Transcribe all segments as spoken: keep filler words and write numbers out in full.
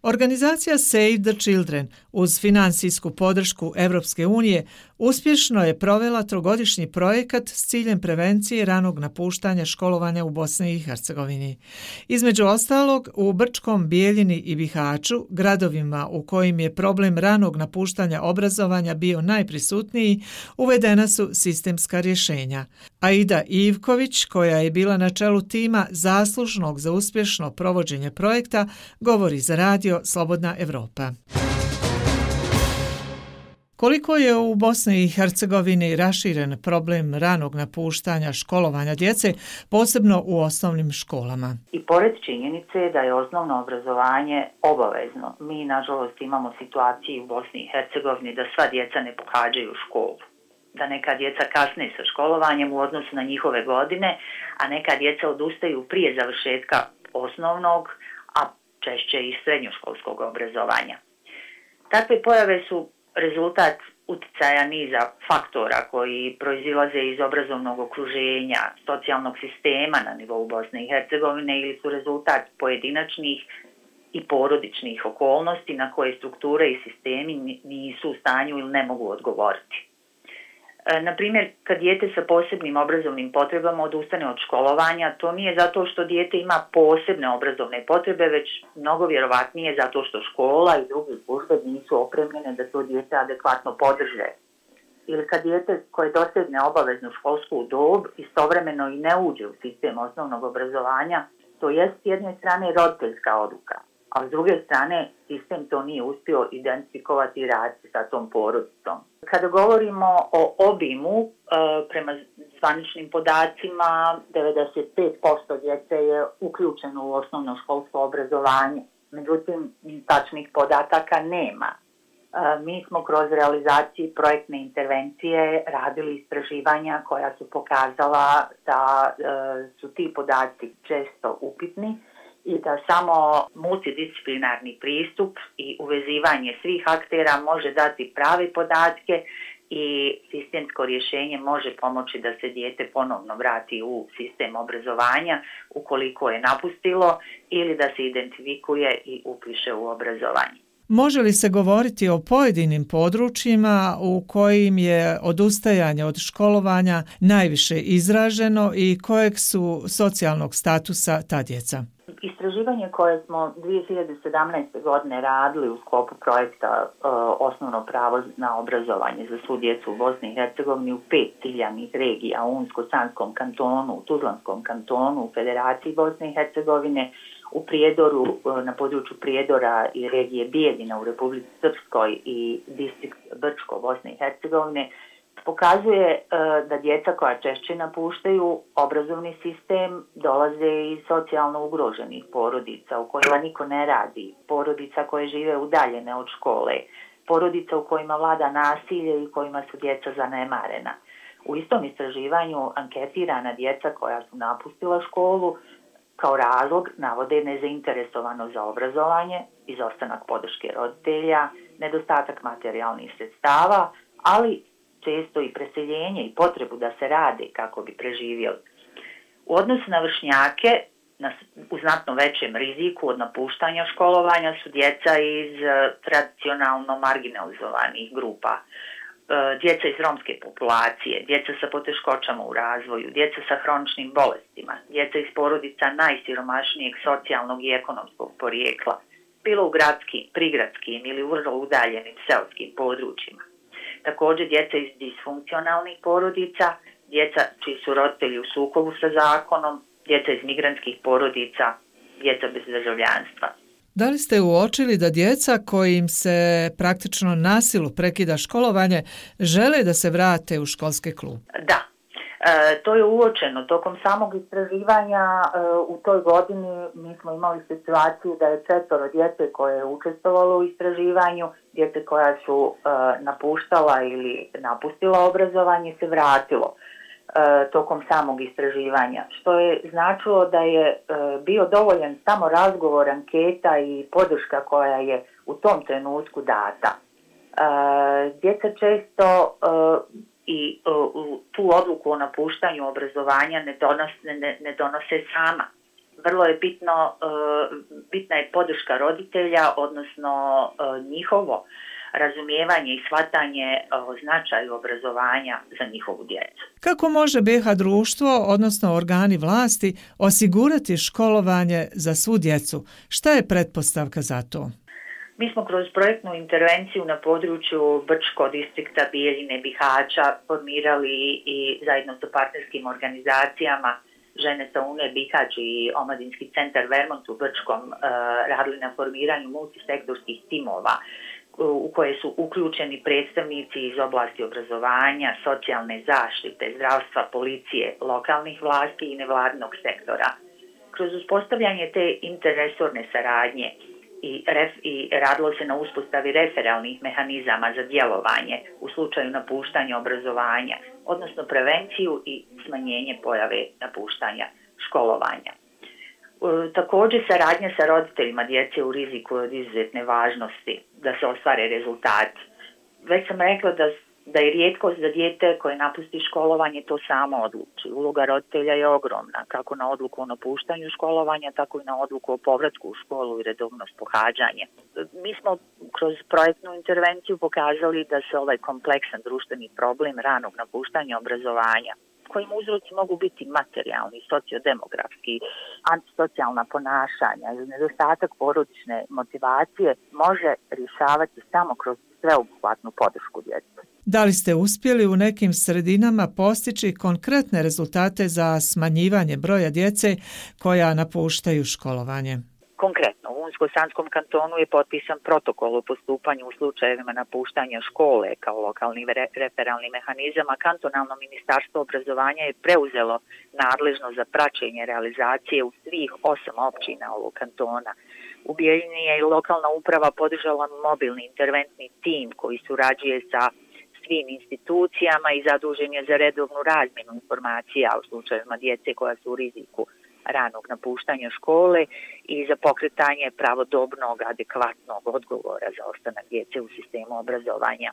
Organizacija Save the Children uz financijsku podršku Europske unije uspješno je provela trogodišnji projekat s ciljem prevencije ranog napuštanja školovanja u Bosni i Hercegovini. Između ostalog, u Brčkom, Bijeljini i Bihaću, gradovima u kojim je problem ranog napuštanja obrazovanja bio najprisutniji, uvedena su sistemska rješenja. Aida Ivković, koja je bila na čelu tima zaslužnog za uspješno provođenje projekta, govori za radio Slobodna Evropa. Koliko je u Bosni i Hercegovini raširen problem ranog napuštanja školovanja djece, posebno u osnovnim školama? I pored činjenice da je osnovno obrazovanje obavezno, mi nažalost imamo situaciju u Bosni i Hercegovini da sva djeca ne pohađaju školu. Da neka djeca kasne sa školovanjem u odnosu na njihove godine, a neka djeca odustaju prije završetka osnovnog, a češće i srednjoškolskog obrazovanja. Takve pojave su rezultat utjecaja niza faktora koji proizilaze iz obrazovnog okruženja, socijalnog sistema na nivou Bosne i Hercegovine ili su rezultat pojedinačnih i porodičnih okolnosti na koje strukture i sistemi nisu u stanju ili ne mogu odgovoriti. Na primjer, kad dijete sa posebnim obrazovnim potrebama odustane od školovanja, to nije zato što dijete ima posebne obrazovne potrebe, već mnogo vjerovatnije zato što škola i druge službe nisu opremljene da to dijete adekvatno podrže. Ili kad dijete koje dosegne obaveznu školsku dob istovremeno i ne uđe u sistem osnovnog obrazovanja, to je s jedne strane roditeljska odluka, a s druge strane sistem to nije uspio identifikovati i raditi sa tom porodicom. Kada govorimo o obimu, prema zvaničnim podacima, devedeset pet posto djece je uključeno u osnovno školsko obrazovanje. Međutim, tačnih podataka nema. Mi smo kroz realizaciju projektne intervencije radili istraživanja koja su pokazala da su ti podaci često upitni i da samo multidisciplinarni pristup i uvezivanje svih aktera može dati prave podatke i sistemsko rješenje može pomoći da se dijete ponovno vrati u sistem obrazovanja ukoliko je napustilo ili da se identifikuje i upiše u obrazovanje. Može li se govoriti o pojedinim područjima u kojim je odustajanje od školovanja najviše izraženo i kojeg su socijalnog statusa ta djeca? Istraživanje koje smo dvije hiljade sedamnaeste. godine radili u sklopu projekta e, Osnovno pravo na obrazovanje za svu djecu u Bosni i Hercegovini u pet ciljanih regija, u Unsko-Sanskom kantonu, u Tuzlanskom kantonu, u Federaciji Bosne i Hercegovine, u Prijedoru, na području Prijedora i regije Bijeljina u Republici Srpskoj i distrikt Brčko Bosne i Hercegovine, pokazuje da djeca koja češće napuštaju obrazovni sistem dolaze iz socijalno ugroženih porodica u kojima niko ne radi, porodica koje žive udaljene od škole, porodica u kojima vlada nasilje i kojima su djeca zanemarena. U istom istraživanju anketirana djeca koja su napustila školu kao razlog navode nezainteresovanost za obrazovanje, izostanak podrške roditelja, nedostatak materijalnih sredstava, ali često i preseljenje i potrebu da se rade kako bi preživjeli. U odnosu na vršnjake, na, u znatno većem riziku od napuštanja školovanja su djeca iz tradicionalno marginalizovanih grupa, djeca iz romske populacije, djeca sa poteškoćama u razvoju, djeca sa hroničnim bolestima, djeca iz porodica najsiromašnijeg socijalnog i ekonomskog porijekla, bilo u gradskim, prigradskim ili vrlo udaljenim seoskim područjima. Također djeca iz disfunkcionalnih porodica, djeca čiji su roditelji u sukobu sa zakonom, djeca iz migrantskih porodica, djeca bez državljanstva. Da li ste uočili da djeca kojim se praktično na silu prekida školovanje žele da se vrate u školske klupe? Da, e, to je uočeno. Tokom samog istraživanja e, u toj godini mi smo imali situaciju da je četvoro djece koje je učestvovalo u istraživanju, djece koja su e, napuštala ili napustila obrazovanje se vratilo tokom samog istraživanja, što je značilo da je bio dovoljan samo razgovor, anketa i podrška koja je u tom trenutku data. Djeca često i tu odluku o napuštanju obrazovanja ne donose, ne, ne donose sama. Vrlo je bitno, bitna je podrška roditelja, odnosno njihovo razumijevanje i shvatanje o značaju obrazovanja za njihovu djecu. Kako može B iH društvo, odnosno organi vlasti, osigurati školovanje za svu djecu? Šta je pretpostavka za to? Mi smo kroz projektnu intervenciju na području Brčko distrikta, Bijeljine, Bihaća formirali i zajedno sa partnerskim organizacijama Žene sa UNE Bihać i Omladinski centar Vermont u Brčkom radili na formiranju multisektorskih timova u koje su uključeni predstavnici iz oblasti obrazovanja, socijalne zaštite, zdravstva, policije, lokalnih vlasti i nevladinog sektora. Kroz uspostavljanje te interresorne saradnje i, ref, i radilo se na uspostavi referalnih mehanizama za djelovanje u slučaju napuštanja obrazovanja, odnosno prevenciju i smanjenje pojave napuštanja školovanja. Također saradnja sa roditeljima djece u riziku od izuzetne važnosti da se ostvare rezultati. Već sam rekla da, da je rijetkost za dijete koje napusti školovanje to samo odluči. Uloga roditelja je ogromna, kako na odluku o napuštanju školovanja, tako i na odluku o povratku u školu i redovnost pohađanje. Mi smo kroz projektnu intervenciju pokazali da se ovaj kompleksan društveni problem ranog napuštanja obrazovanja, kojim uzroci mogu biti materijalni, sociodemografski, antisocijalna ponašanja ili nedostatak porodične motivacije, može rješavati samo kroz sveobuhvatnu podršku djece. Da li ste uspjeli u nekim sredinama postići konkretne rezultate za smanjivanje broja djece koja napuštaju školovanje? Konkretno, u Unsko-Sanskom kantonu je potpisan protokol o postupanju u slučajevima napuštanja škole kao lokalni referalni mehanizam, a kantonalno ministarstvo obrazovanja je preuzelo nadležno za praćenje realizacije u svih osam općina ovog kantona. U Bijeljini je i lokalna uprava podržala mobilni interventni tim koji surađuje sa svim institucijama i zadužen je za redovnu razmjenu informacija u slučajevima djece koja su u riziku ranog napuštanja škole i za pokretanje pravodobnog, adekvatnog odgovora za ostanak djece u sistemu obrazovanja.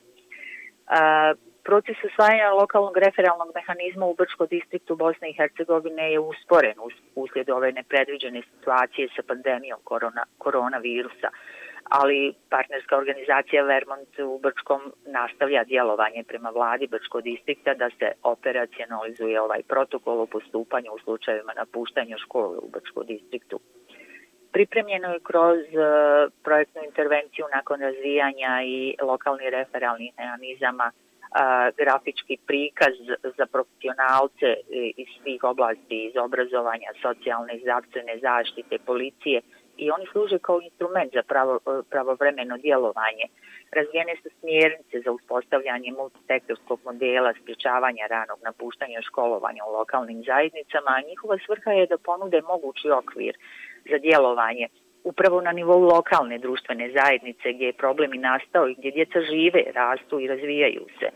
A, proces usvajanja lokalnog referalnog mehanizma u Brčko distriktu Bosne i Hercegovine je usporen uslijed ove nepredviđene situacije sa pandemijom korona, koronavirusa, ali partnerska organizacija Vermont u Brčkom nastavlja djelovanje prema vladi Brčko distrikta da se operacionalizuje ovaj protokol o postupanju u slučajevima napuštanja škole u Brčko distriktu. Pripremljeno je kroz uh, projektnu intervenciju nakon razvijanja i lokalnih referalnih mehanizama uh, grafički prikaz za profesionalce iz svih oblasti, iz obrazovanja, socijalne i zdravstvene zaštite, policije, i oni služe kao instrument za pravo, pravovremeno djelovanje. Razvijene su smjernice za uspostavljanje multisektorskog modela sprječavanja ranog napuštanja školovanja u lokalnim zajednicama, a njihova svrha je da ponude mogući okvir za djelovanje upravo na nivou lokalne društvene zajednice gdje je problem i nastao i gdje djeca žive, rastu i razvijaju se.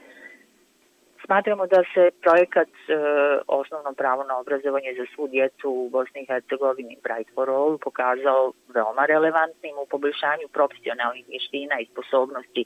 Smatramo da se projekat e, osnovno pravo na obrazovanje za svu djecu u Bosni i Hercegovini Bright for All pokazao veoma relevantnim u poboljšanju profesionalnih vještina i sposobnosti e,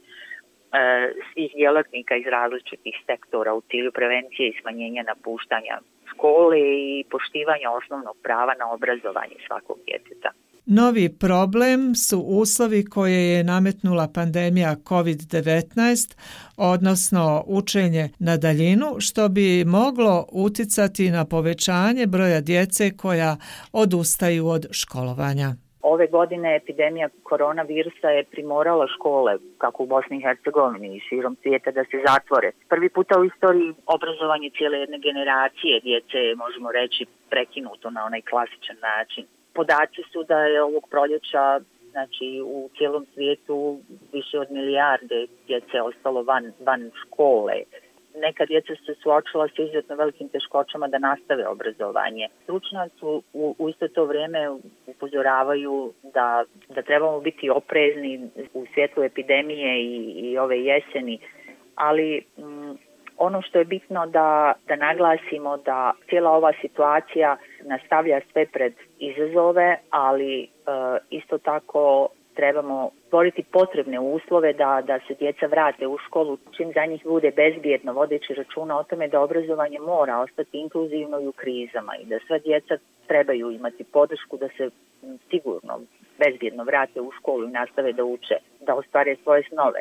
svih djelatnika iz različitih sektora u cilju prevencije i smanjenja napuštanja škole i poštivanja osnovnog prava na obrazovanje svakog djeteta. Novi problem su uslovi koje je nametnula pandemija kovid devetnaest, odnosno učenje na daljinu, što bi moglo uticati na povećanje broja djece koja odustaju od školovanja. Ove godine epidemija koronavirusa je primorala škole, kako u Bosni i Hercegovini i širom svijeta, da se zatvore. Prvi puta u istoriji obrazovanje cijele jedne generacije djece je, možemo reći, prekinuto na onaj klasičan način. Podaci su da je ovog proljeća, znači u cijelom svijetu, više od milijarde djece ostalo van, van škole. Neka djeca se suočila sa izuzetno velikim teškoćama da nastave obrazovanje. Stručnjaci u, u isto to vrijeme upozoravaju da, da trebamo biti oprezni u svjetlu epidemije i, i ove jeseni, ali m, ono što je bitno da, da naglasimo da cijela ova situacija nastavlja sve pred izazove, ali e, isto tako trebamo stvoriti potrebne uslove da, da se djeca vrate u školu čim za njih bude bezbjedno, vodeći računa o tome da obrazovanje mora ostati inkluzivno i u krizama i da sva djeca trebaju imati podršku da se sigurno, bezbjedno vrate u školu i nastave da uče, da ostvare svoje snove.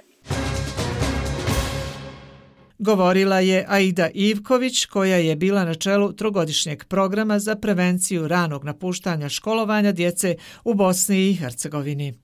Govorila je Aida Ivković, koja je bila na čelu trogodišnjeg programa za prevenciju ranog napuštanja školovanja djece u Bosni i Hercegovini.